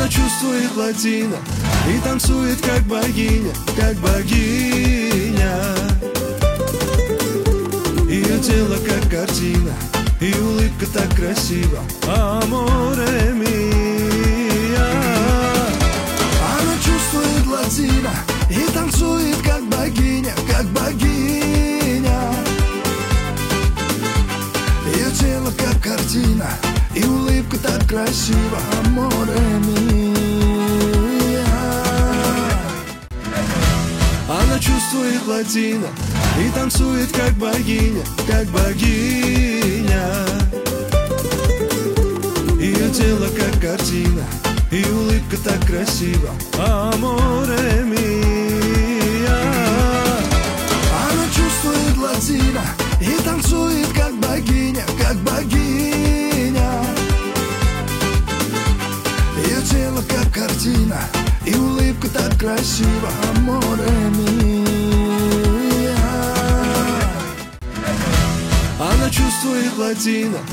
Она чувствует латино и танцует как богиня, как богиня. Ее тело как картина, и улыбка так красива. Аморе миа. Она чувствует латино и танцует как богиня, как богиня. Ее тело как картина, и улыбка так красива. Аморе миа. Она чувствует латино и танцует как богиня, как богиня. Ее тело как картина, и улыбка так красива. Аморе миа. Она чувствует латино и танцует как богиня, как богиня. Ее тело как картина, и улыбка так красива. Аморе миа. Она чувствует латино